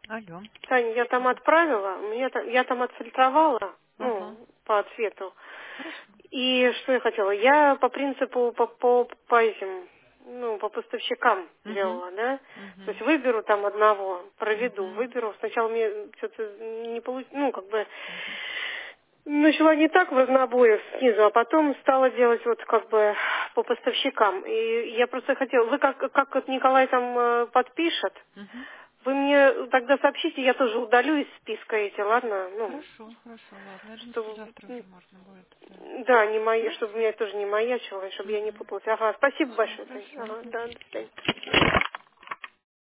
Алло. Таня, я там отправила, я там отфильтровала, Ага. по цвету. Хорошо. И что я хотела? Я по принципу, по этим, по поставщикам Угу. делала, да? То есть Угу. выберу там одного, проведу, Угу. выберу. Сначала мне что-то не получилось, Угу. начала не так в разнобоях снизу, а потом стала делать вот как бы по поставщикам. И я просто хотела, вы как вот Николай там подпишет, Угу. вы мне тогда сообщите, я тоже удалю из списка эти, ладно? Хорошо, хорошо, ладно. Я думаю, что Чтобы, завтра уже можно будет. Да. да, не мои, чтобы Хорошо. меня тоже не маячило, чтобы я не Угу. путалась. Ага, спасибо Все, большое. Тань. хорошо. Ага, Угу. да, до свидания.